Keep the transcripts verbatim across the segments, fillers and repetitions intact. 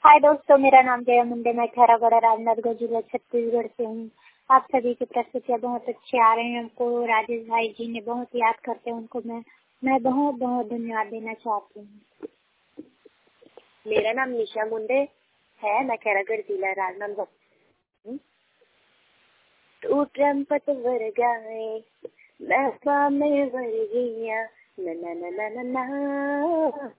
हाय दोस्तों, मेरा नाम जया मुंडे, मैं खैरागढ़ राजनांदगांव जिला छत्तीसगढ़ से हूँ। आप सभी की प्रस्तुतियाँ बहुत अच्छे आ रहे हैं। हमको राजेश भाई जी ने बहुत याद करते हैं, उनको मैं मैं बहुत बहुत धन्यवाद देना चाहती हूँ। मेरा नाम निशा मुंडे है, मैं खैरागढ़ जिला राजनांदगांव हूँ। तू ट्रम्पट वर गाए मैं सामने वर गया ना ना ना ना ना ना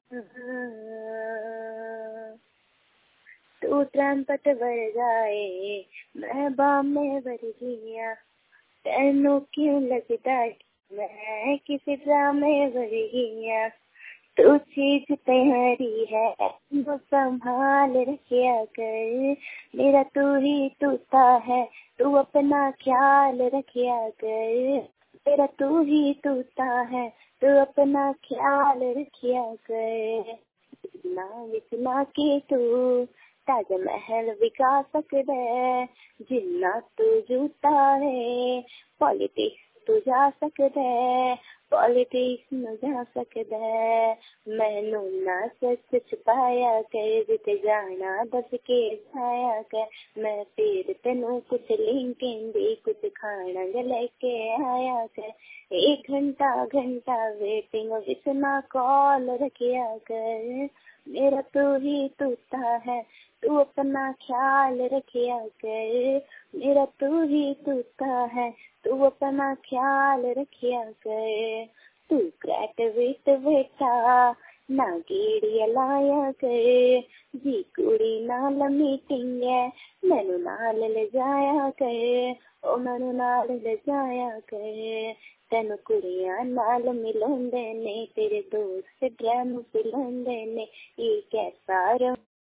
तू ट्रम्पट वर गाए मैं बामे वर गया तेनू क्यों लगता मैं किसी ड्रामे वर गया। तू चीज तेरी है वो संभाल रखिया कर, मेरा तू ही तूता है तू अपना ख्याल रखिया कर, तेरा तू ही तूता है तू अपना ख्याल रखिया कर। ना विचना की तू ताज महल विका सकदे, जिन्ना तू जूता है पॉलिटिक्स तू जा सकदे, पॉलिटिक्स में जा सकदे। मैनू ना सच छुपाया कर जिते जाना दस के जाया कर, मैं फिर तेनू कुछ लिंकें दी कुछ खाना लेके आया कर। एक घंटा घंटा वेटिंग विच ना कॉल रखिया कर, मेरा तू ही तूता है तू अपना ख्याल रखिया कर, मेरा तू ही तूता है तू अपना ख्याल रखिया कर। तू क्रैट विट बेटा ना गेड़िया लाया कर, जी कुड़ी नाल मीटिंग है मैनू नाल ले जाया कर, ओ मैनू नाल ले जाया कर। तेनू कुड़ियां नाल मिलांदे ने तेरे दोस्त ड्रम पिलांदे ने, ये कैसा